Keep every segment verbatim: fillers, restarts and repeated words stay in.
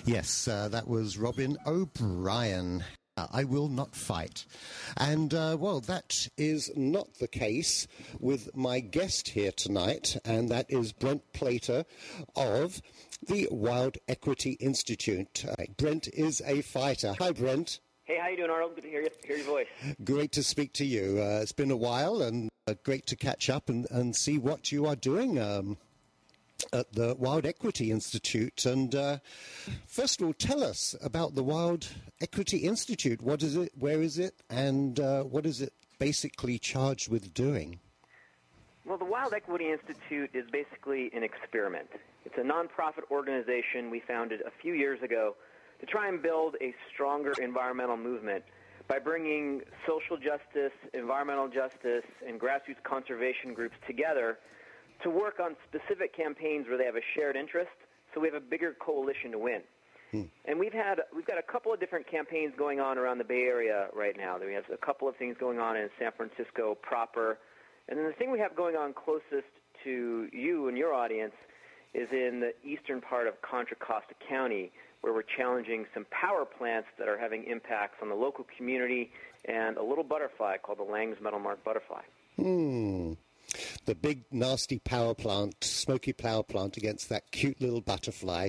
Yes, uh, that was Robin O'Brien. Uh, I will not fight. And, uh, well, that is not the case with my guest here tonight, and that is Brent Plater of the Wild Equity Institute. Uh, Brent is a fighter. Hi, Brent. Hey, how you doing, Arnold? Good to hear, you, hear your voice. Great to speak to you. Uh, it's been a while, and uh, great to catch up and, and see what you are doing um, at the Wild Equity Institute. And uh, first of all, tell us about the Wild Equity Institute. What is it? Where is it? And uh, what is it basically charged with doing? Well, the Wild Equity Institute is basically an experiment. It's a nonprofit organization we founded a few years ago to try and build a stronger environmental movement by bringing social justice, environmental justice, and grassroots conservation groups together to work on specific campaigns where they have a shared interest, so we have a bigger coalition to win. Hmm. And we've had we've got a couple of different campaigns going on around the Bay Area right now. We have a couple of things going on in San Francisco proper, and then the thing we have going on closest to you and your audience is in the eastern part of Contra Costa County, where we're challenging some power plants that are having impacts on the local community and a little butterfly called the Lang's Metal Mark butterfly. Hmm. The big, nasty power plant, smoky power plant against that cute little butterfly.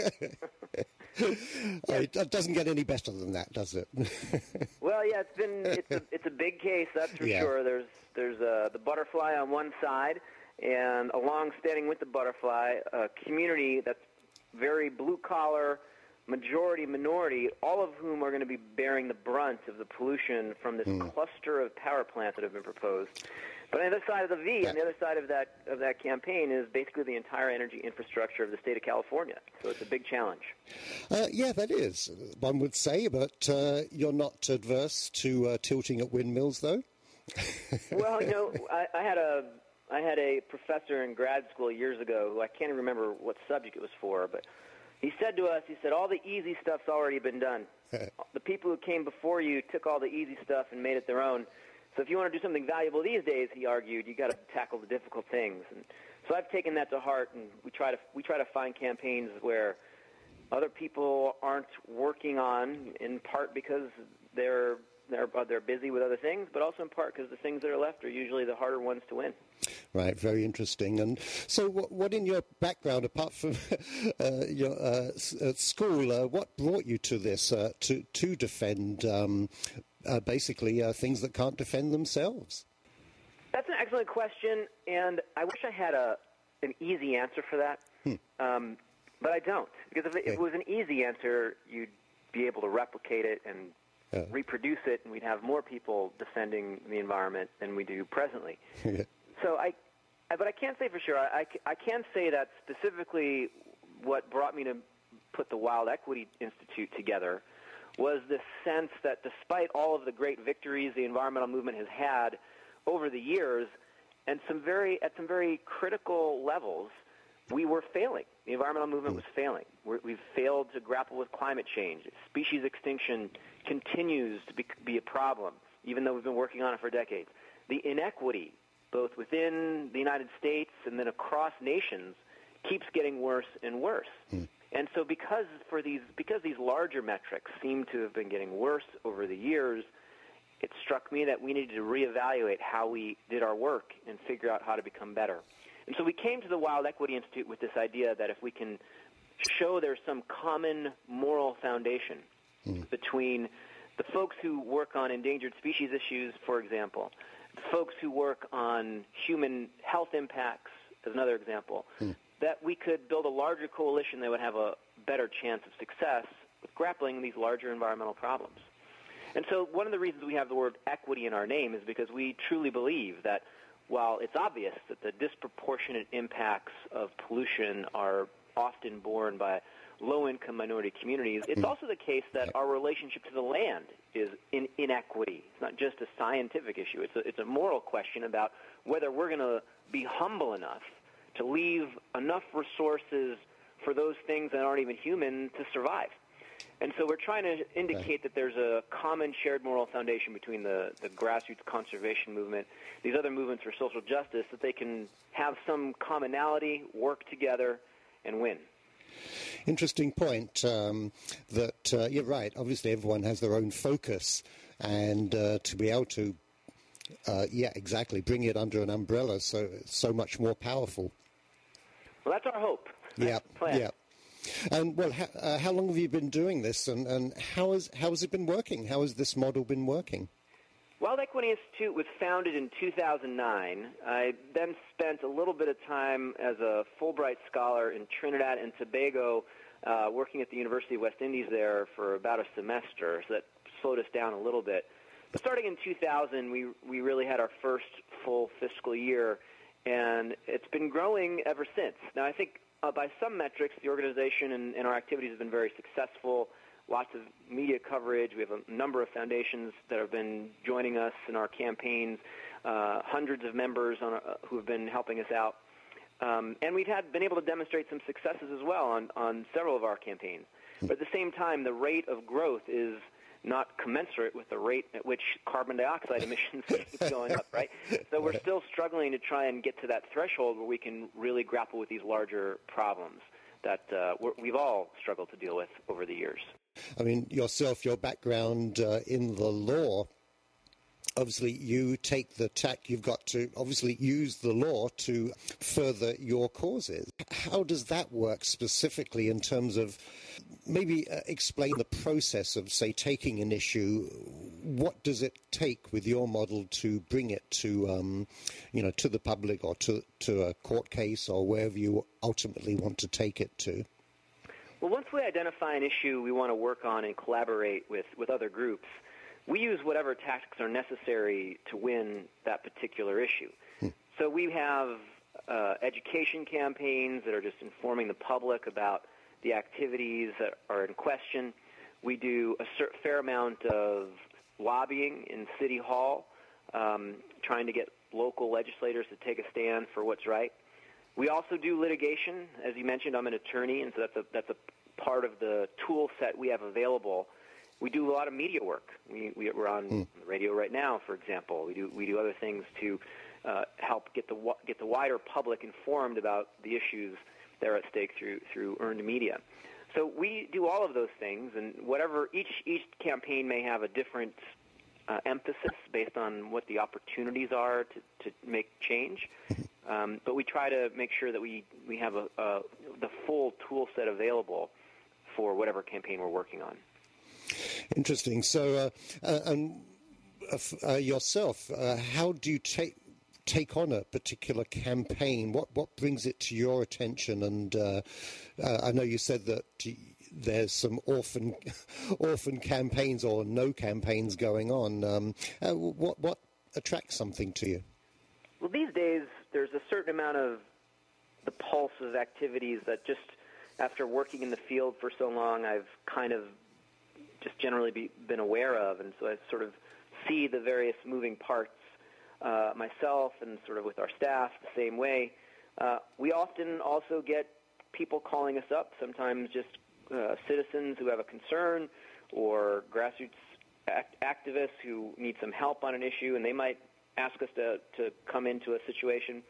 It doesn't get any better than that, does it? Well, yeah, it's been it's a it's a big case, that's for yeah. sure. There's there's uh, the butterfly on one side, and along standing with the butterfly, a community that's very blue collar, majority minority, all of whom are going to be bearing the brunt of the pollution from this mm. cluster of power plants that have been proposed. But on the other side of the V, on the other side of that of that campaign, is basically the entire energy infrastructure of the state of California. So it's a big challenge. Uh, yeah, that is, one would say, but uh, you're not adverse to uh, tilting at windmills, though? Well, you know, I, I had a I had a professor in grad school years ago who I can't even remember what subject it was for, but he said to us, he said, all the easy stuff's already been done. The people who came before you took all the easy stuff and made it their own. So if you want to do something valuable these days, he argued, you got to tackle the difficult things. And so I've taken that to heart, and we try to we try to find campaigns where other people aren't working on, in part because they're they're they're busy with other things, but also in part because the things that are left are usually the harder ones to win. Right, very interesting. And so what, what in your background, apart from uh, your uh, at school, uh, what brought you to this, uh, to, to defend um, uh, basically uh, things that can't defend themselves? That's an excellent question, and I wish I had a an easy answer for that, hmm. um, but I don't. Because if it, okay. if it was an easy answer, you'd be able to replicate it and uh. reproduce it, and we'd have more people defending the environment than we do presently. So I, I, but I can't say for sure. I, I, I can say that specifically what brought me to put the Wild Equity Institute together was this sense that despite all of the great victories the environmental movement has had over the years, and some very at some very critical levels, we were failing. The environmental movement was failing. We're, we've failed to grapple with climate change. Species extinction continues to be, be a problem, even though we've been working on it for decades. The inequity, both within the United States and then across nations, keeps getting worse and worse. Mm. And so because for these because these larger metrics seem to have been getting worse over the years, it struck me that we needed to reevaluate how we did our work and figure out how to become better. And so we came to the Wild Equity Institute with this idea that if we can show there's some common moral foundation mm. between the folks who work on endangered species issues, for example, the folks who work on human health impacts, as another example, mm. that we could build a larger coalition that would have a better chance of success with grappling these larger environmental problems. And so one of the reasons we have the word equity in our name is because we truly believe that while it's obvious that the disproportionate impacts of pollution are often borne by low-income minority communities, it's also the case that our relationship to the land is in inequity. It's not just a scientific issue. It's a, it's a moral question about whether we're going to be humble enough to leave enough resources for those things that aren't even human to survive. And so we're trying to indicate that there's a common shared moral foundation between the, the grassroots conservation movement, these other movements for social justice, that they can have some commonality, work together, and win. Interesting point. Um, that uh, you're right. Obviously, everyone has their own focus, and uh, to be able to, uh, yeah, exactly, bring it under an umbrella, so so much more powerful. Well, that's our hope. That's yeah, the plan. yeah. And well, ha- uh, how long have you been doing this, and, and how has how has it been working? How has this model been working? Wild Equity Institute was founded in two thousand nine. I then spent a little bit of time as a Fulbright scholar in Trinidad and Tobago, uh, working at the University of West Indies there for about a semester, so that slowed us down a little bit. But starting in two thousand, we we really had our first full fiscal year, and it's been growing ever since. Now, I think uh, by some metrics, the organization and, and our activities have been very successful. Lots of media coverage. We have a number of foundations that have been joining us in our campaigns, uh, hundreds of members on, uh, who have been helping us out. Um, and we've had been able to demonstrate some successes as well on, on several of our campaigns. But at the same time, the rate of growth is not commensurate with the rate at which carbon dioxide emissions keep going up, right? So we're still struggling to try and get to that threshold where we can really grapple with these larger problems that uh, we're, we've all struggled to deal with over the years. I mean, yourself, your background uh, in the law, obviously you take the tack, you've got to obviously use the law to further your causes. How does that work specifically in terms of, maybe uh, explain the process of, say, taking an issue? What does it take with your model to bring it to, um, you know, to the public or to, to a court case or wherever you ultimately want to take it to? Well, once we identify an issue we want to work on and collaborate with, with other groups, we use whatever tactics are necessary to win that particular issue. Hmm. So we have uh, education campaigns that are just informing the public about the activities that are in question. We do a certain fair amount of lobbying in City Hall, um, trying to get local legislators to take a stand for what's right. We also do litigation. As you mentioned, I'm an attorney, and so that's a, that's a part of the tool set we have available. We do a lot of media work. We, we, we're on mm. the radio right now, for example. We do we do other things to uh, help get the get the wider public informed about the issues that are at stake through through earned media. So we do all of those things, and whatever each each campaign may have a different uh, emphasis based on what the opportunities are to, to make change. Um, but we try to make sure that we we have a, a, the full tool set available for whatever campaign we're working on. Interesting. So, uh, uh, and uh, yourself, uh, how do you take take on a particular campaign? What what brings it to your attention? And uh, uh, I know you said that there's some orphan orphan campaigns or no campaigns going on. Um, uh, what what attracts something to you? Well, these days there's a certain amount of the pulse of activities that just after working in the field for so long, I've kind of just generally be, been aware of, and so I sort of see the various moving parts uh, myself and sort of with our staff the same way. Uh, we often also get people calling us up, sometimes just uh, citizens who have a concern or grassroots act- activists who need some help on an issue, and they might ask us to, to come into a situation.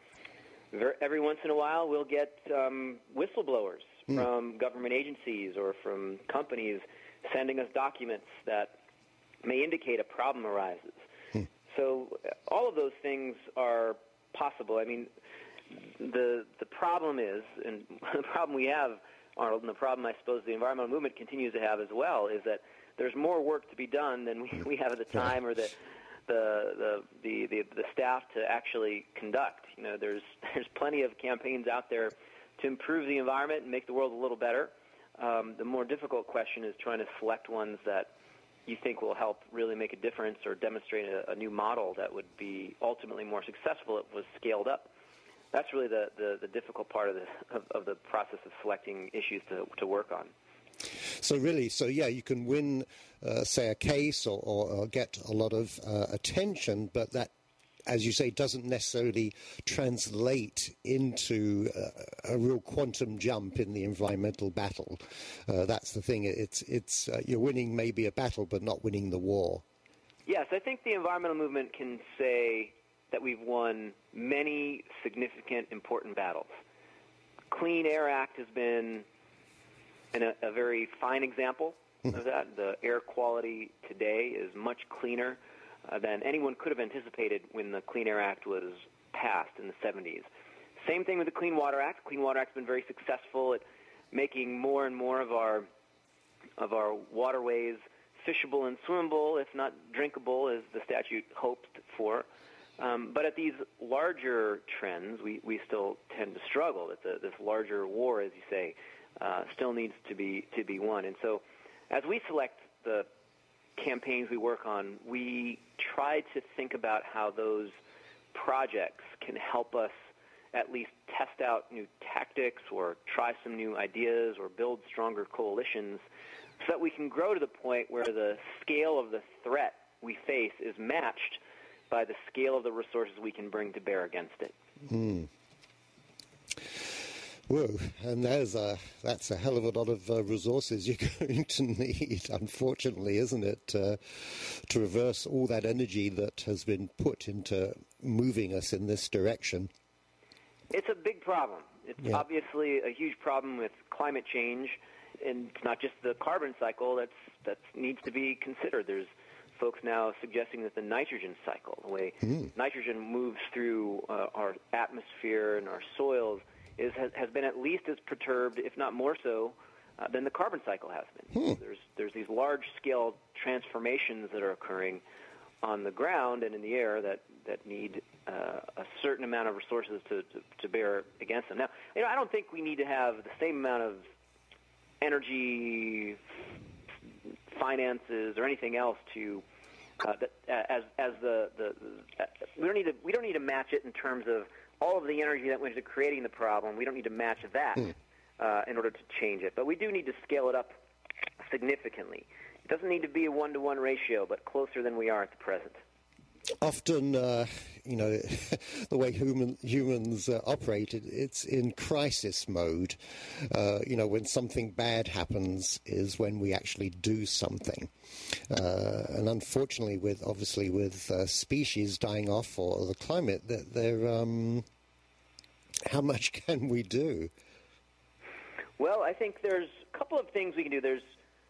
Every once in a while, we'll get um, whistleblowers mm. from government agencies or from companies sending us documents that may indicate a problem arises. Hmm. So all of those things are possible. I mean, the the problem is, and the problem we have, Arnold, and the problem I suppose the environmental movement continues to have as well, is that there's more work to be done than we, we have at the time or the the, the the the the staff to actually conduct. You know, there's there's plenty of campaigns out there to improve the environment and make the world a little better. Um, the more difficult question is trying to select ones that you think will help really make a difference or demonstrate a, a new model that would be ultimately more successful if it was scaled up. That's really the, the, the difficult part of the, of, of the process of selecting issues to, to work on. So really, so yeah, you can win, uh, say, a case or, or, or get a lot of uh, attention, but that, as you say, doesn't necessarily translate into uh, a real quantum jump in the environmental battle. Uh, that's the thing. It's it's uh, you're winning maybe a battle, but not winning the war. Yes, I think the environmental movement can say that we've won many significant, important battles. Clean Air Act has been And a, a very fine example of that, the air quality today is much cleaner uh, than anyone could have anticipated when the Clean Air Act was passed in the seventies. Same thing with the Clean Water Act. Clean Water Act's been very successful at making more and more of our of our waterways fishable and swimmable, if not drinkable, as the statute hoped for. Um, but at these larger trends, we, we still tend to struggle. That the, this larger war, as you say, uh, still needs to be to be won. And so, as we select the campaigns we work on, we try to think about how those projects can help us at least test out new tactics or try some new ideas or build stronger coalitions so that we can grow to the point where the scale of the threat we face is matched by the scale of the resources we can bring to bear against it. Mm. Whoa, and there's a, that's a hell of a lot of uh, resources you're going to need, unfortunately, isn't it, uh, to reverse all that energy that has been put into moving us in this direction. It's a big problem. It's yeah. obviously a huge problem with climate change, and it's not just the carbon cycle that's that needs to be considered. There's folks now suggesting that the nitrogen cycle, the way mm. nitrogen moves through uh, our atmosphere and our soils, is has, has been at least as perturbed, if not more so, uh, than the carbon cycle has been. Mm. There's there's these large-scale transformations that are occurring on the ground and in the air that that need uh, a certain amount of resources to, to, to bear against them. Now, you know, I don't think we need to have the same amount of energy, finances, or anything else to uh, that, as as the, the, the we don't need to we don't need to match it in terms of all of the energy that went into creating the problem. We don't need to match that mm. uh, in order to change it, but we do need to scale it up significantly. It doesn't need to be a one-to-one ratio, but closer than we are at the present. Often, uh, you know, the way human, humans uh, operate, it, it's in crisis mode. Uh, you know, when something bad happens is when we actually do something. Uh, and unfortunately, with obviously with uh, species dying off or the climate, that they're, um, how much can we do? Well, I think there's a couple of things we can do. There's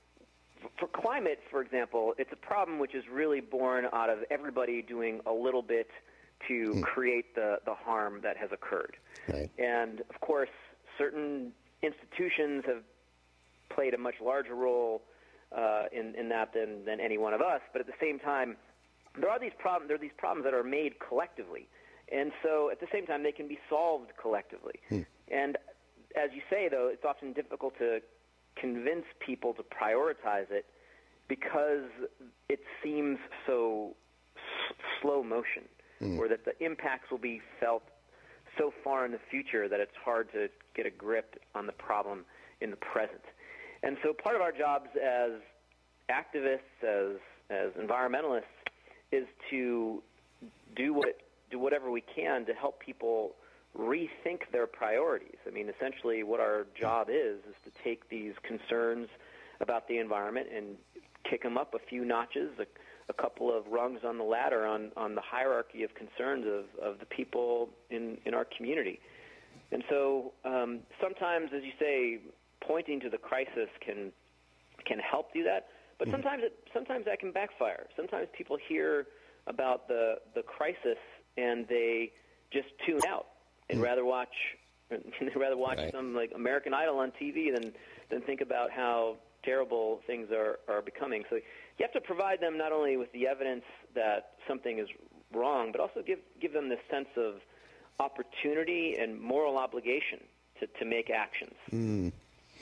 For climate, for example, it's a problem which is really born out of everybody doing a little bit to mm. create the, the harm that has occurred. Right. And, of course, certain institutions have played a much larger role uh, in, in that than, than any one of us. But at the same time, there are these problems, there are these problems that are made collectively. And so at the same time, they can be solved collectively. Mm. And as you say, though, it's often difficult to convince people to prioritize it because it seems so s- slow motion, mm. or that the impacts will be felt so far in the future that it's hard to get a grip on the problem in the present. And so part of our jobs as activists, as as environmentalists, is to do what do whatever we can to help people rethink their priorities. I mean, essentially what our job is is to take these concerns about the environment and kick them up a few notches, a, a couple of rungs on the ladder on, on the hierarchy of concerns of, of the people in, in our community. And so um, sometimes, as you say, pointing to the crisis can can help do that, but mm-hmm. sometimes it, sometimes that can backfire. Sometimes people hear about the, the crisis and they just tune out. And rather watch, they'd rather watch right. some like American Idol on T V than than think about how terrible things are, are becoming. So you have to provide them not only with the evidence that something is wrong, but also give give them this sense of opportunity and moral obligation to, to make actions. Mm.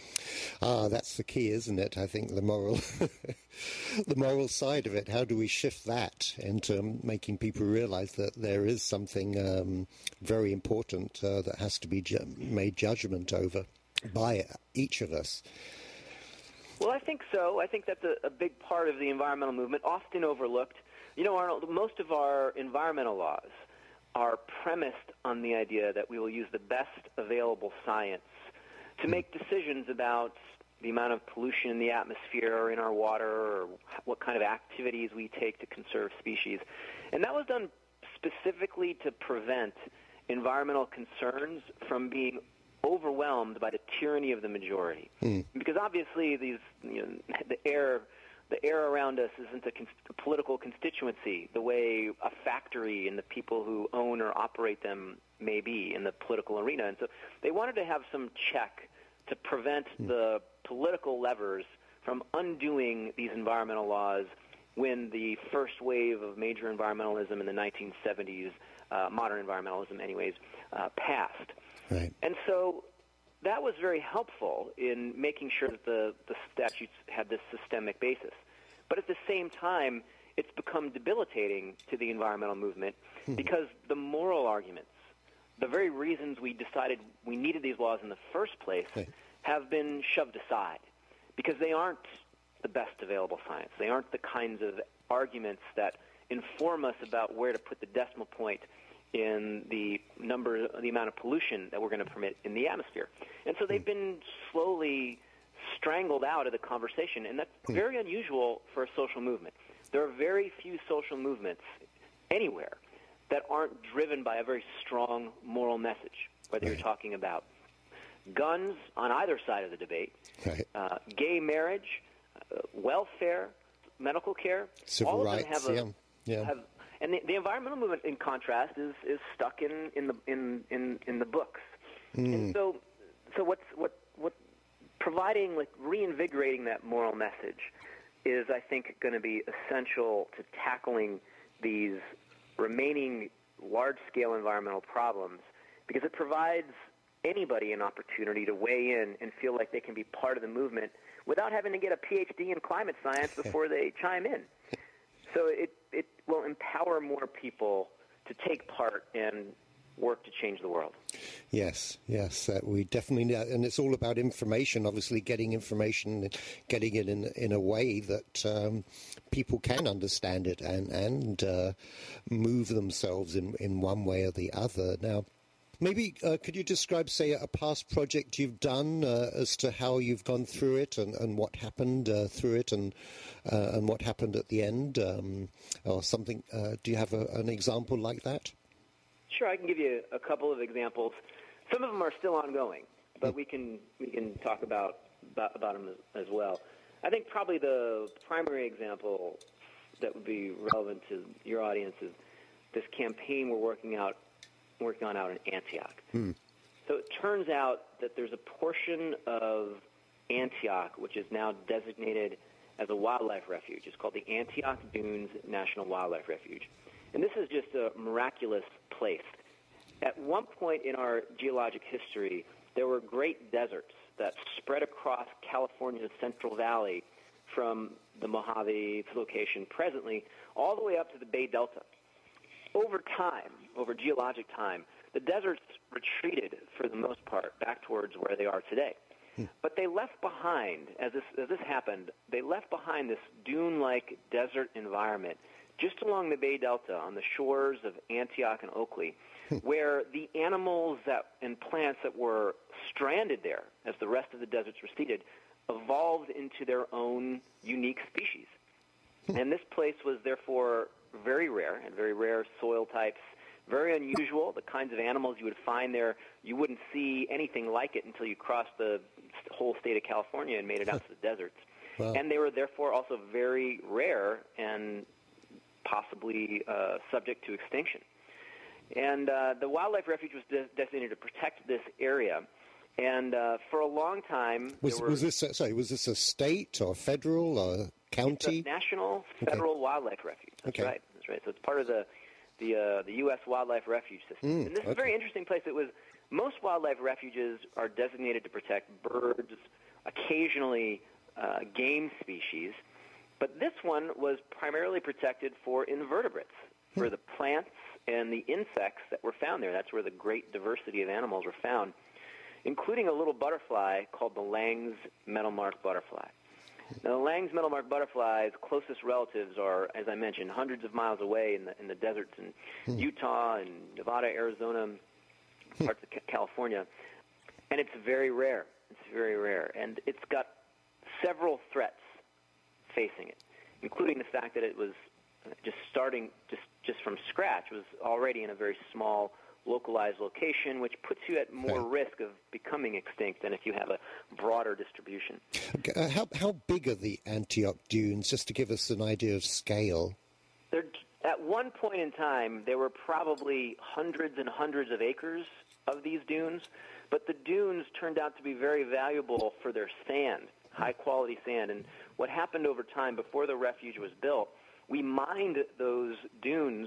Ah, that's the key, isn't it? I think the moral, the moral side of it. How do we shift that into making people realize that there is something um, very important uh, that has to be ju- made judgment over by each of us? Well, I think so. I think that's a, a big part of the environmental movement, often overlooked. You know, Arnold, most of our environmental laws are premised on the idea that we will use the best available science to make decisions about the amount of pollution in the atmosphere or in our water or what kind of activities we take to conserve species. And that was done specifically to prevent environmental concerns from being overwhelmed by the tyranny of the majority. Mm. Because obviously these, you know, the air, the air around us isn't a, con- a political constituency the way a factory and the people who own or operate them may be in the political arena. And so they wanted to have some check to prevent mm. the political levers from undoing these environmental laws when the first wave of major environmentalism in the nineteen seventies, uh, modern environmentalism anyways, uh, passed. Right. And so that was very helpful in making sure that the, the statutes had this systemic basis. But at the same time, it's become debilitating to the environmental movement hmm. because the moral arguments, the very reasons we decided we needed these laws in the first place, right. have been shoved aside because they aren't the best available science. They aren't the kinds of arguments that inform us about where to put the decimal point in the number, the amount of pollution that we're going to permit in the atmosphere. And so they've been slowly strangled out of the conversation, and that's very unusual for a social movement. There are very few social movements anywhere that aren't driven by a very strong moral message, whether right. you're talking about guns on either side of the debate, right. uh, gay marriage, uh, welfare, medical care. Civil all rights, of them have, a, yeah. yeah. have and the, the environmental movement, in contrast, is, is stuck in, in the in, in, in the books. Mm. And so, so what's what what providing like reinvigorating that moral message is, I think, going to be essential to tackling these remaining large-scale environmental problems, because it provides anybody an opportunity to weigh in and feel like they can be part of the movement without having to get a P H D in climate science before they chime in. So it, it will empower more people to take part and work to change the world. Yes, yes, uh, we definitely need that. And it's all about information, obviously getting information, getting it in in a way that um, people can understand it and, and uh, move themselves in, in one way or the other. Now, maybe uh, could you describe, say, a past project you've done uh, as to how you've gone through it and, and what happened uh, through it and uh, and what happened at the end, um, or something? Uh, do you have a, an example like that? Sure, I can give you a couple of examples. Some of them are still ongoing, but we can we can talk about about, about them as, as well. I think probably the primary example that would be relevant to your audience is this campaign we're working out. working on out in Antioch. Hmm. So it turns out that there's a portion of Antioch which is now designated as a wildlife refuge. It's called the Antioch Dunes National Wildlife Refuge. And this is just a miraculous place. At one point in our geologic history, there were great deserts that spread across California's Central Valley from the Mojave location presently all the way up to the Bay Delta. Over time, over geologic time, the deserts retreated for the most part back towards where they are today. Hmm. But they left behind, as this, as this happened, they left behind this dune-like desert environment just along the Bay Delta on the shores of Antioch and Oakley, hmm. where the animals that and plants that were stranded there as the rest of the deserts receded evolved into their own unique species. Hmm. And this place was therefore very rare, and very rare soil types, very unusual. The kinds of animals you would find there, you wouldn't see anything like it until you crossed the whole state of California and made it out to the deserts. Wow. And they were therefore also very rare and possibly uh, subject to extinction. And uh, the wildlife refuge was de- designated to protect this area. And uh, for a long time, was, were, was this a, sorry? Was this a state or federal or county? It's a national federal okay. wildlife refuge. That's okay. right. That's right. So it's part of the the uh, the U S Wildlife Refuge System. Mm, and this okay. is a very interesting place. It was most wildlife refuges are designated to protect birds, occasionally uh, game species, but this one was primarily protected for invertebrates, for the plants and the insects that were found there. That's where the great diversity of animals were found, including a little butterfly called the Lang's metalmark butterfly. Now, the Lang's metalmark butterfly's closest relatives are, as I mentioned, hundreds of miles away in the in the deserts in hmm. Utah and Nevada, Arizona, parts of California, and it's very rare. It's very rare, and it's got several threats facing it, including the fact that it was just starting just just from scratch. It was already in a very small localized location, which puts you at more right. risk of becoming extinct than if you have a broader distribution. Okay, uh, how, how big are the Antioch dunes, just to give us an idea of scale? They're, at one point in time, there were probably hundreds and hundreds of acres of these dunes, but the dunes turned out to be very valuable for their sand, high-quality sand. And what happened over time, before the refuge was built, we mined those dunes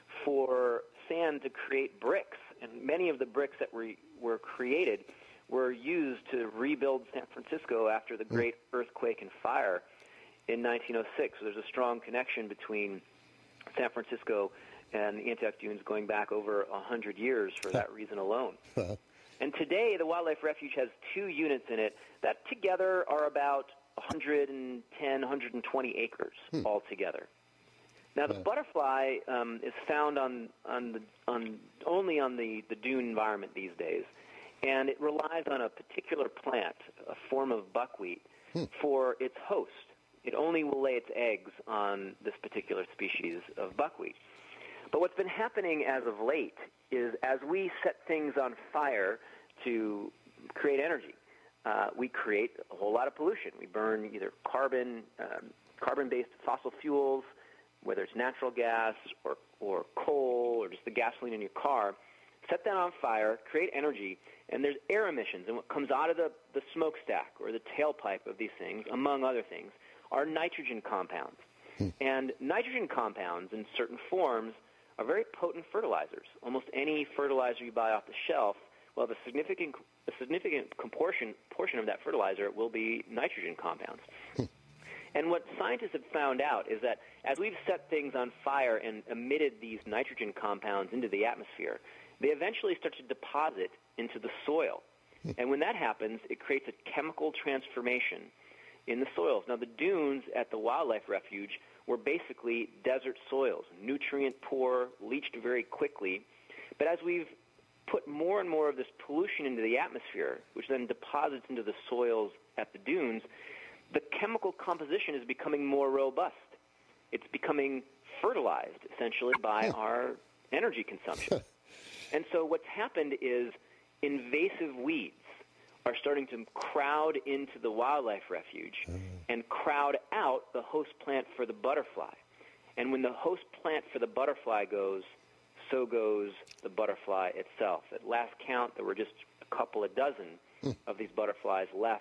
for sand to create bricks, and many of the bricks that were, were created were used to rebuild San Francisco after the great earthquake and fire in nineteen oh six. So there's a strong connection between San Francisco and the Antioch Dunes going back over one hundred years for that reason alone. And today, the Wildlife Refuge has two units in it that together are about one hundred ten, one hundred twenty acres hmm. altogether. Now, the yeah. butterfly um, is found on on the on only on the, the dune environment these days, and it relies on a particular plant, a form of buckwheat, hmm. for its host. It only will lay its eggs on this particular species of buckwheat. But what's been happening as of late is as we set things on fire to create energy, uh, we create a whole lot of pollution. We burn either carbon, um, carbon-based fossil fuels, whether it's natural gas or, or coal or just the gasoline in your car, set that on fire, create energy, and there's air emissions. And what comes out of the, the smokestack or the tailpipe of these things, among other things, are nitrogen compounds. Hmm. And nitrogen compounds in certain forms are very potent fertilizers. Almost any fertilizer you buy off the shelf will have a significant, a significant portion, portion of that fertilizer will be nitrogen compounds. Hmm. And what scientists have found out is that as we've set things on fire and emitted these nitrogen compounds into the atmosphere, they eventually start to deposit into the soil. And when that happens, it creates a chemical transformation in the soils. Now, the dunes at the Wildlife Refuge were basically desert soils, nutrient poor, leached very quickly. But as we've put more and more of this pollution into the atmosphere, which then deposits into the soils at the dunes, the chemical composition is becoming more robust. It's becoming fertilized, essentially, by our energy consumption. And so what's happened is invasive weeds are starting to crowd into the Wildlife Refuge and crowd out the host plant for the butterfly. And when the host plant for the butterfly goes, so goes the butterfly itself. At last count, there were just a couple of dozen mm. of these butterflies left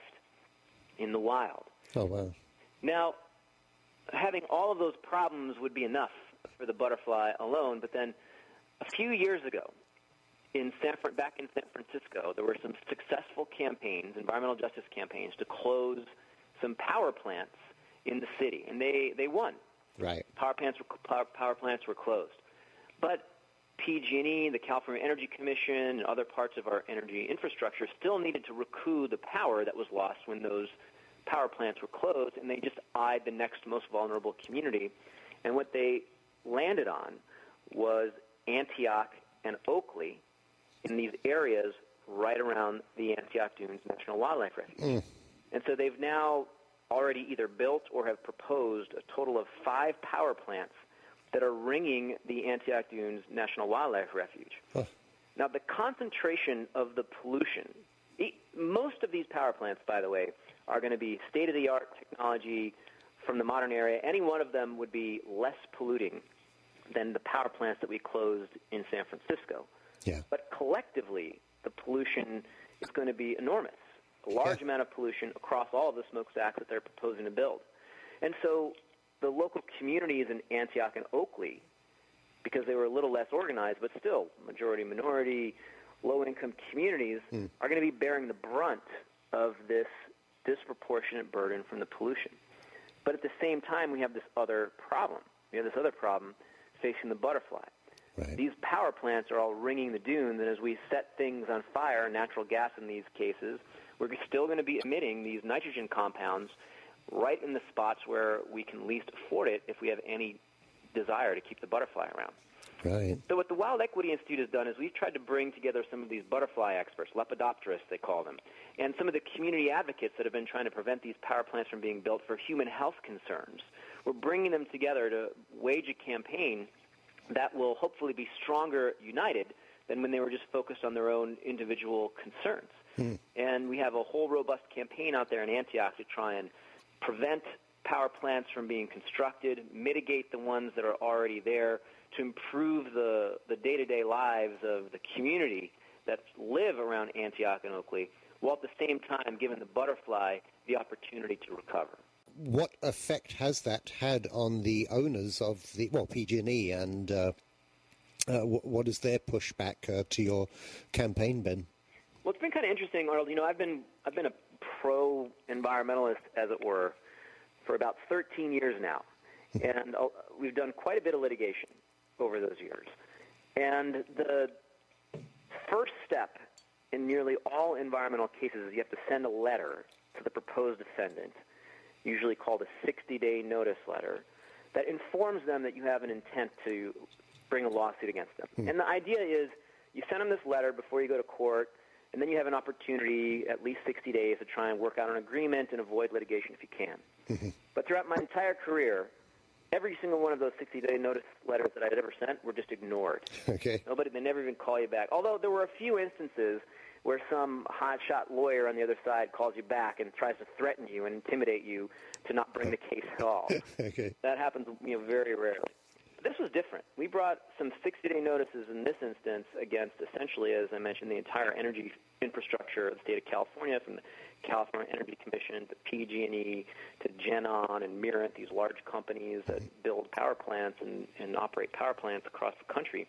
in the wild. Oh, wow. Now, having all of those problems would be enough for the butterfly alone, but then a few years ago, in San, back in San Francisco, there were some successful campaigns, environmental justice campaigns, to close some power plants in the city, and they, they won. Right. Power plants were, power, power plants were closed. But P G and E, the California Energy Commission, and other parts of our energy infrastructure still needed to recoup the power that was lost when those power plants were closed, and they just eyed the next most vulnerable community. And what they landed on was Antioch and Oakley in these areas right around the Antioch Dunes National Wildlife Refuge. Mm. And so they've now already either built or have proposed a total of five power plants that are ringing the Antioch Dunes National Wildlife Refuge. Huh. Now, the concentration of the pollution, most of these power plants, by the way, are going to be state-of-the-art technology from the modern era. Any one of them would be less polluting than the power plants that we closed in San Francisco. Yeah. But collectively, the pollution is going to be enormous, a large yeah. amount of pollution across all of the smokestacks that they're proposing to build. And so the local communities in Antioch and Oakley, because they were a little less organized, but still majority-minority, low-income communities, mm. are going to be bearing the brunt of this disproportionate burden from the pollution. But at the same time, we have this other problem. We have this other problem facing the butterfly. Right. These power plants are all ringing the dunes, and as we set things on fire, natural gas in these cases, we're still going to be emitting these nitrogen compounds right in the spots where we can least afford it if we have any desire to keep the butterfly around. Right. So what the Wild Equity Institute has done is we've tried to bring together some of these butterfly experts, lepidopterists they call them, and some of the community advocates that have been trying to prevent these power plants from being built for human health concerns. We're bringing them together to wage a campaign that will hopefully be stronger united than when they were just focused on their own individual concerns. Mm. And we have a whole robust campaign out there in Antioch to try and prevent power plants from being constructed, mitigate the ones that are already there, to improve the, the day-to-day lives of the community that live around Antioch and Oakley, while at the same time giving the butterfly the opportunity to recover. What effect has that had on the owners of the, well, P G and E, and uh, uh, what is their pushback uh, to your campaign, Ben? Well, it's been kind of interesting, Arnold. You know, I've been I've been a pro-environmentalist, as it were, for about thirteen years now, and uh, we've done quite a bit of litigation over those years. And the first step in nearly all environmental cases is you have to send a letter to the proposed defendant, usually called a sixty-day notice letter, that informs them that you have an intent to bring a lawsuit against them. Hmm. And the idea is you send them this letter before you go to court, and then you have an opportunity, at least sixty days, to try and work out an agreement and avoid litigation if you can. Mm-hmm. But throughout my entire career, every single one of those sixty-day notice letters that I had ever sent were just ignored. Okay. Nobody, they never even call you back. Although there were a few instances where some hotshot lawyer on the other side calls you back and tries to threaten you and intimidate you to not bring the case at all. Okay. That happens, you know, very rarely. But this was different. We brought some sixty-day notices in this instance against, essentially, as I mentioned, the entire energy infrastructure of the state of California, from the California Energy Commission to P G and E to GenOn and Mirant, these large companies that build power plants and, and operate power plants across the country.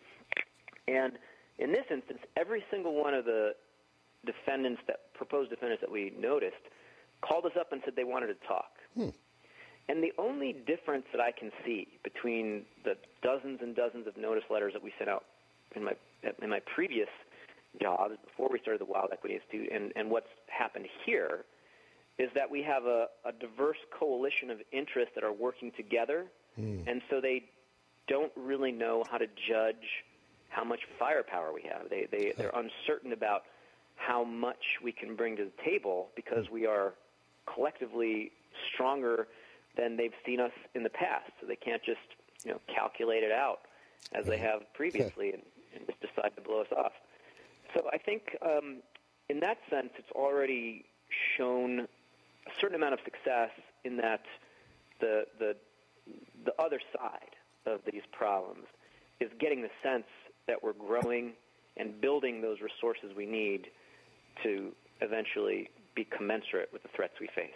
And in this instance, every single one of the defendants, that proposed defendants that we noticed, called us up and said they wanted to talk. Hmm. And the only difference that I can see between the dozens and dozens of notice letters that we sent out in my in my previous jobs before we started the Wild Equity Institute and, and what's happened here is that we have a, a diverse coalition of interests that are working together, mm. and so they don't really know how to judge how much firepower we have. They, they, they're uncertain about how much we can bring to the table because we are collectively stronger than they've seen us in the past. So they can't just, you know, calculate it out as they have previously and, and just decide to blow us off. So I think um, in that sense it's already shown a certain amount of success in that the the the other side of these problems is getting the sense that we're growing and building those resources we need to eventually be commensurate with the threats we face.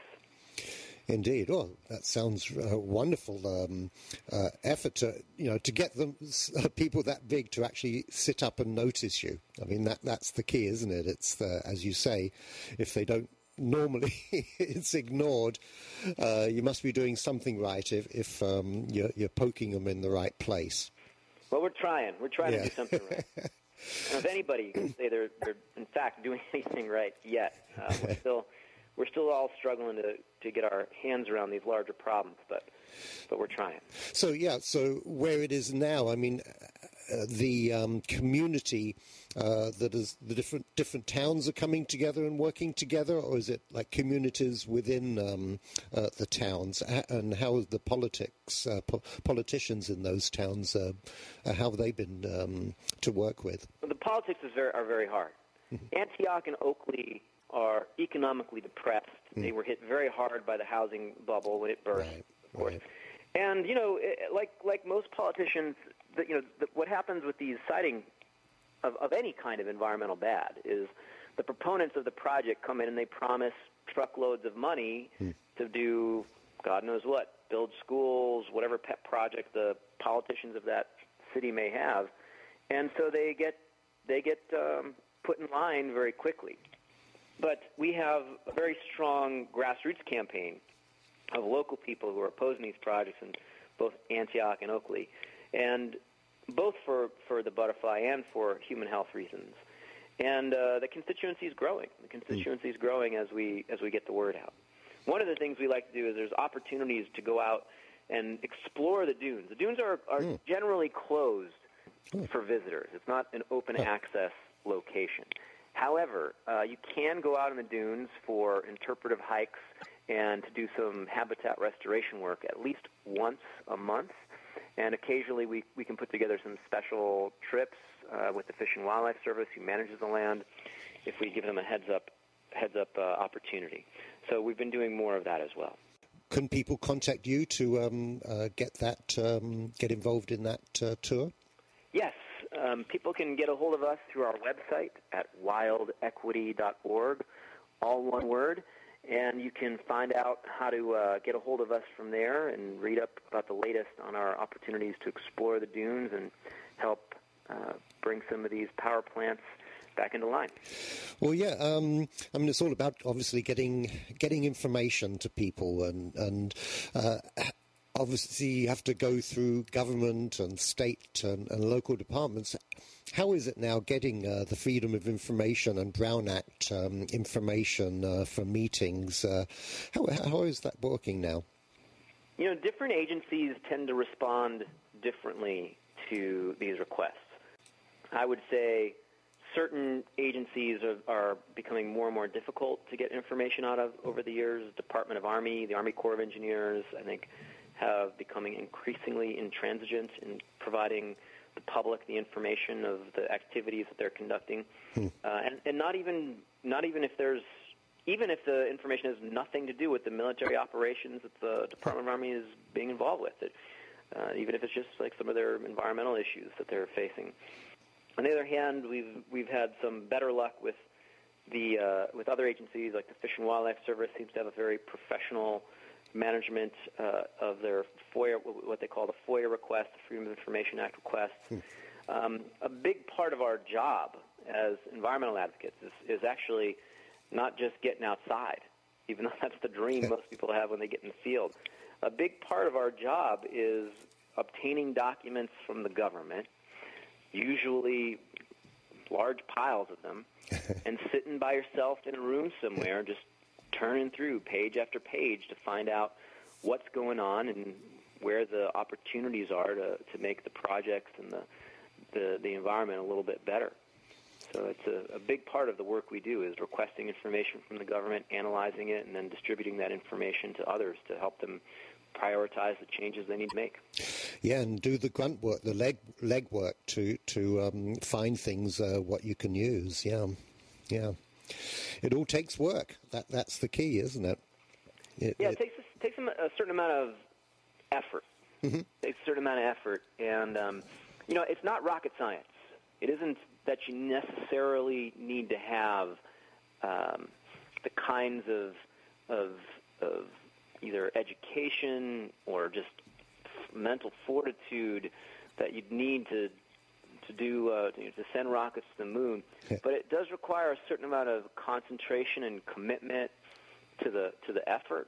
Indeed. Well, that sounds uh, wonderful um, uh, effort to, you know, to get them uh, people that big to actually sit up and notice you. I mean, that that's the key, isn't it? It's the, as you say, if they don't normally, it's ignored. Uh, you must be doing something right if, if um, you're, you're poking them in the right place. Well, we're trying. We're trying yeah. to do something right. And if anybody can say they're, they're in fact doing anything right yet, uh, we're still we're still all struggling to, to get our hands around these larger problems, but but we're trying. So yeah, so where it is now, I mean, uh, the um, community uh, that is the different different towns are coming together and working together, or is it like communities within um, uh, the towns? And how are the politics uh, po- politicians in those towns? Uh, how have they been um, to work with? Well, the politics is very, are very hard. Mm-hmm. Antioch and Oakley are economically depressed. Mm. They were hit very hard by the housing bubble when it burst, right, of course. Right. And you know, it, like like most politicians, the, you know, the, what happens with these citing of, of any kind of environmental bad is the proponents of the project come in and they promise truckloads of money mm. to do God knows what, build schools, whatever pet project the politicians of that city may have, and so they get they get um, put in line very quickly. But we have a very strong grassroots campaign of local people who are opposing these projects in both Antioch and Oakley, and both for, for the butterfly and for human health reasons. And uh, the constituency is growing. The constituency is growing as we as we get the word out. One of the things we like to do is there's opportunities to go out and explore the dunes. The dunes are, are mm. generally closed mm. for visitors. It's not an open oh. access location. However, uh, you can go out in the dunes for interpretive hikes and to do some habitat restoration work at least once a month. And occasionally we, we can put together some special trips uh, with the Fish and Wildlife Service, who manages the land, if we give them a heads-up heads-up uh, opportunity. So we've been doing more of that as well. Can people contact you to um, uh, get that, um, get involved in that uh, tour? Yes. Um, people can get a hold of us through our website at wild equity dot org, all one word, and you can find out how to uh, get a hold of us from there and read up about the latest on our opportunities to explore the dunes and help uh, bring some of these power plants back into line. Well, yeah, um, I mean, it's all about obviously getting getting information to people, and and uh, obviously you have to go through government and state and, and local departments. How is it now getting uh, the Freedom of Information and Brown Act um, information uh, for meetings? Uh, how how is that working now? You know, different agencies tend to respond differently to these requests. I would say certain agencies are, are becoming more and more difficult to get information out of over the years. The Department of Army, the Army Corps of Engineers, I think, have becoming increasingly intransigent in providing the public the information of the activities that they're conducting, hmm. uh, and, and not even not even if there's even if the information has nothing to do with the military operations that the Department of Army is being involved with, it, uh, even if it's just like some of their environmental issues that they're facing. On the other hand, we've we've had some better luck with the uh, with other agencies, like the Fish and Wildlife Service seems to have a very professional management uh, of their FOIA, what they call the FOIA request, the Freedom of Information Act request. Hmm. Um, a big part of our job as environmental advocates is, is actually not just getting outside, even though that's the dream most people have when they get in the field. A big part of our job is obtaining documents from the government, usually large piles of them, and sitting by yourself in a room somewhere just turning through page after page to find out what's going on and where the opportunities are to, to make the projects and the, the the environment a little bit better. So it's a, a big part of the work we do is requesting information from the government, analyzing it, and then distributing that information to others to help them prioritize the changes they need to make. Yeah, and do the grunt work, the leg leg work to to um, find things uh, what you can use. Yeah, yeah. It all takes work. That that's the key, isn't it? it yeah, it, it takes a, takes a certain amount of effort. Mm-hmm. It takes a certain amount of effort, and um, you know, it's not rocket science. It isn't that you necessarily need to have um, the kinds of of of either education or just mental fortitude that you'd need to to do uh, to, to send rockets to the moon, but it does require a certain amount of concentration and commitment to the to the effort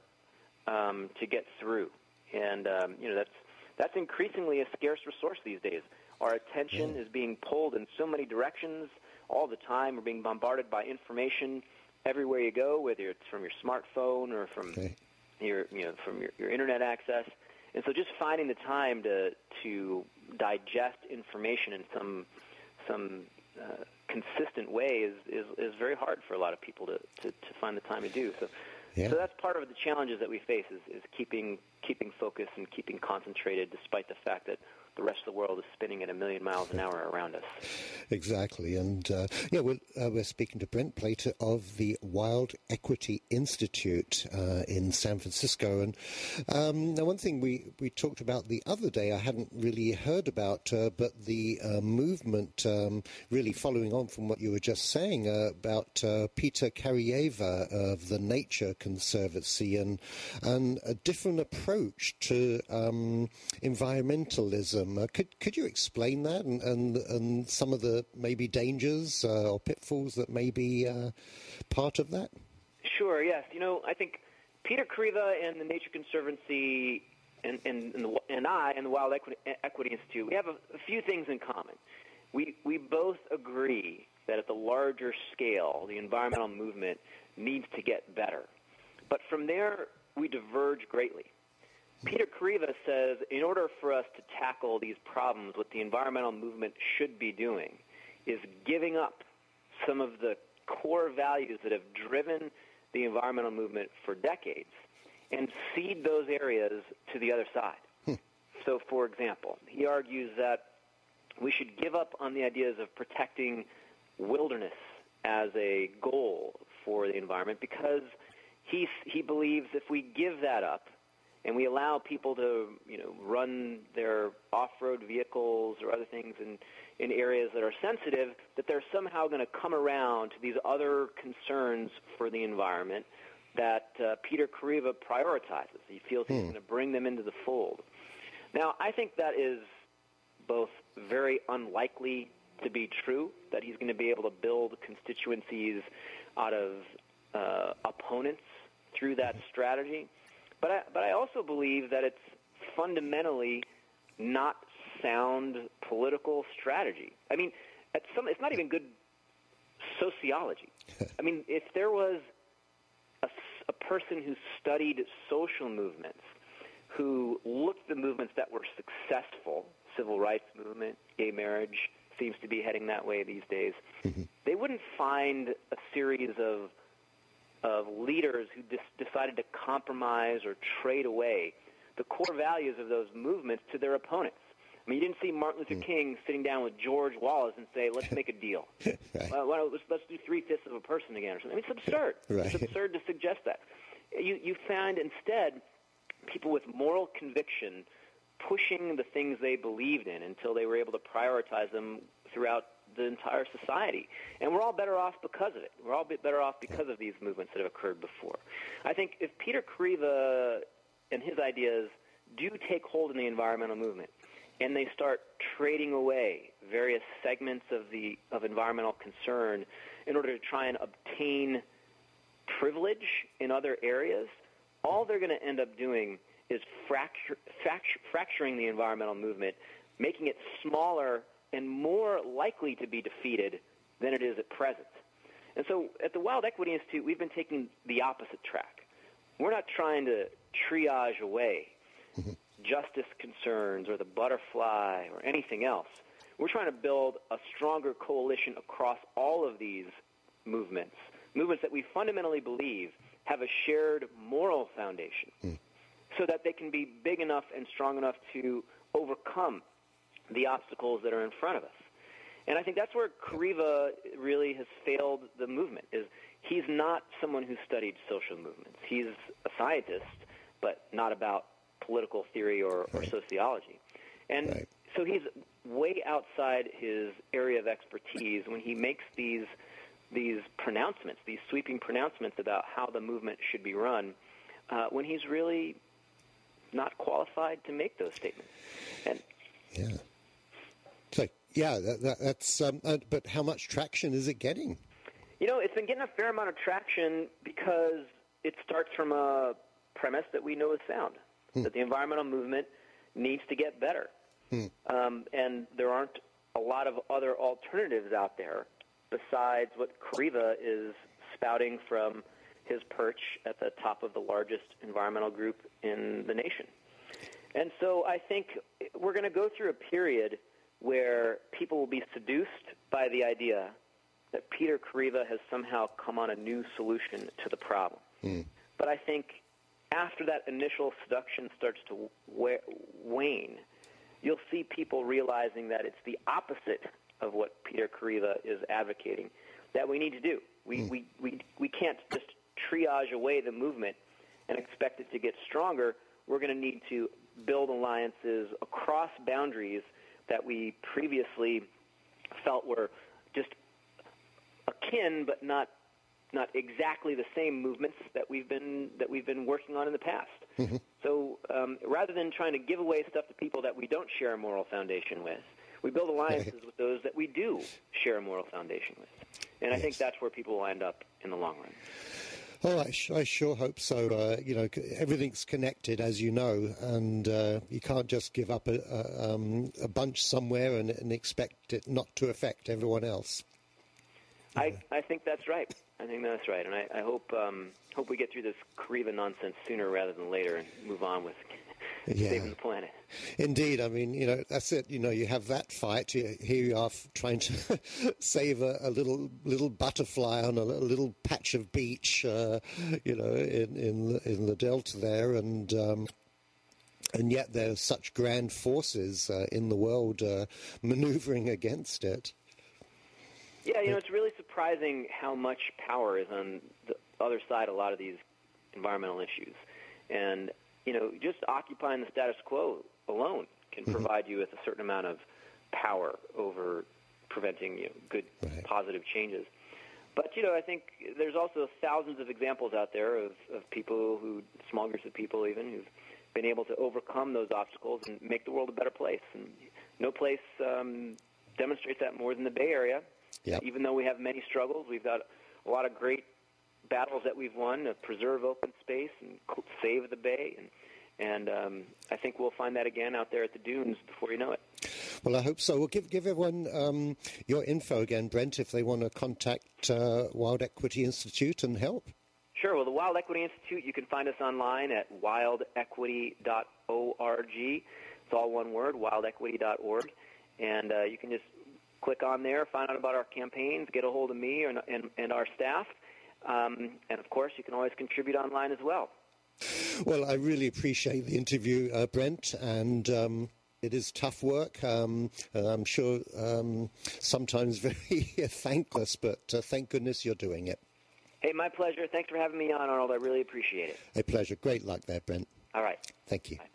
um, to get through, and um, you know that's that's increasingly a scarce resource these days. Our attention is being pulled in so many directions all the time. We're being bombarded by information everywhere you go, whether it's from your smartphone or from okay. your you know from your, your internet access. And so just finding the time to to digest information in some some uh, consistent way is, is, is very hard for a lot of people to, to, to find the time to do. So yeah. so that's part of the challenges that we face is, is keeping keeping focus and keeping concentrated despite the fact that the rest of the world is spinning at a million miles an hour around us. Exactly. And, uh, yeah, we're, uh, we're speaking to Brent Plater of the Wild Equity Institute uh, in San Francisco. And um, now one thing we, we talked about the other day I hadn't really heard about, uh, but the uh, movement, um, really following on from what you were just saying uh, about uh, Peter Karyeva of the Nature Conservancy and, and a different approach to um, environmentalism. Uh, could could you explain that and, and, and some of the maybe dangers uh, or pitfalls that may be uh, part of that? Sure, yes. You know, I think Peter Karyeva and the Nature Conservancy and, and, and, the, and I and the Wild Equity, Equity Institute, we have a, a few things in common. We, we both agree that at the larger scale, the environmental movement needs to get better. But from there, we diverge greatly. Peter Karyeva says in order for us to tackle these problems, what the environmental movement should be doing is giving up some of the core values that have driven the environmental movement for decades and cede those areas to the other side. Hmm. So, for example, he argues that we should give up on the ideas of protecting wilderness as a goal for the environment because he he believes if we give that up and we allow people to, you know, run their off-road vehicles or other things in, in areas that are sensitive, that they're somehow going to come around to these other concerns for the environment that uh, Peter Kariva prioritizes. He feels he's hmm. going to bring them into the fold. Now, I think that is both very unlikely to be true, that he's going to be able to build constituencies out of uh, opponents through that strategy. But I, but I also believe that it's fundamentally not sound political strategy. I mean, at some, it's not even good sociology. I mean, if there was a, a person who studied social movements, who looked at the movements that were successful, civil rights movement, gay marriage seems to be heading that way these days, mm-hmm. they wouldn't find a series of of leaders who dis- decided to compromise or trade away the core values of those movements to their opponents. I mean, you didn't see Martin Luther mm. King sitting down with George Wallace and say, let's make a deal. right. well, why don't, let's, let's do three-fifths of a person again or something. I mean, it's absurd. Right. It's absurd to suggest that. You, you find instead people with moral conviction pushing the things they believed in until they were able to prioritize them throughout the entire society. And we're all better off because of it. We're all better off because of these movements that have occurred before. I think if Peter Kariva and his ideas do take hold in the environmental movement and they start trading away various segments of the of environmental concern in order to try and obtain privilege in other areas, all they're going to end up doing is fracture, fracture, fracturing the environmental movement, making it smaller and more likely to be defeated than it is at present. And so at the Wild Equity Institute, we've been taking the opposite track. We're not trying to triage away mm-hmm. justice concerns or the butterfly or anything else. We're trying to build a stronger coalition across all of these movements, movements that we fundamentally believe have a shared moral foundation mm. so that they can be big enough and strong enough to overcome the obstacles that are in front of us. And I think that's where Kariva really has failed the movement, is he's not someone who studied social movements. He's a scientist, but not about political theory or, or sociology. And right. so he's way outside his area of expertise when he makes these these pronouncements, these sweeping pronouncements about how the movement should be run, uh, when he's really not qualified to make those statements. And yeah. So, yeah, that, that, that's. Um, uh, but how much traction is it getting? You know, it's been getting a fair amount of traction because it starts from a premise that we know is sound, hmm. that the environmental movement needs to get better. Hmm. Um, and there aren't a lot of other alternatives out there besides what Kariva is spouting from his perch at the top of the largest environmental group in the nation. And so I think we're going to go through a period where people will be seduced by the idea that Peter Kariva has somehow come on a new solution to the problem. Mm. But I think after that initial seduction starts to wane, you'll see people realizing that it's the opposite of what Peter Kariva is advocating that we need to do. We, mm. we, we, we can't just triage away the movement and expect it to get stronger. We're going to need to build alliances across boundaries that we previously felt were just akin, but not not exactly the same movements that we've been that we've been working on in the past. Mm-hmm. So um, rather than trying to give away stuff to people that we don't share a moral foundation with, we build alliances with those that we do share a moral foundation with. And yes. I think that's where people will end up in the long run. Oh, I, sh- I sure hope so. Uh, you know, c- everything's connected, as you know, and uh, you can't just give up a, a, um, a bunch somewhere and, and expect it not to affect everyone else. I, I think that's right. I think that's right, and I, I hope um, hope we get through this Kariva nonsense sooner rather than later and move on with yeah. saving the planet. Indeed. I mean, you know, that's it. You know, you have that fight. You, here you are f- trying to save a, a little little butterfly on a, a little patch of beach, uh, you know, in in the, in the delta there, and um, and yet there's such grand forces uh, in the world uh, maneuvering against it. Yeah, you know, it's really surprising how much power is on the other side of a lot of these environmental issues. And, you know, just occupying the status quo alone can mm-hmm. provide you with a certain amount of power over preventing, you know, good, right. positive changes. But, you know, I think there's also thousands of examples out there of, of people who, small groups of people even, who've been able to overcome those obstacles and make the world a better place. And no place um, demonstrates that more than the Bay Area. Yep. Even though we have many struggles, we've got a lot of great battles that we've won to preserve open space and save the Bay. And, and um, I think we'll find that again out there at the dunes before you know it. Well, I hope so. Well, give give everyone um, your info again, Brent, if they want to contact uh, Wild Equity Institute and help. Sure. Well, the Wild Equity Institute, you can find us online at wild equity dot org. It's all one word, wild equity dot org. And uh, you can just click on there, find out about our campaigns, get a hold of me and, and, and our staff. Um, and, of course, you can always contribute online as well. Well, I really appreciate the interview, uh, Brent, and um, it is tough work. Um, I'm sure um, sometimes very thankless, but uh, thank goodness you're doing it. Hey, my pleasure. Thanks for having me on, Arnold. I really appreciate it. A pleasure. Great luck there, Brent. All right. Thank you. Bye.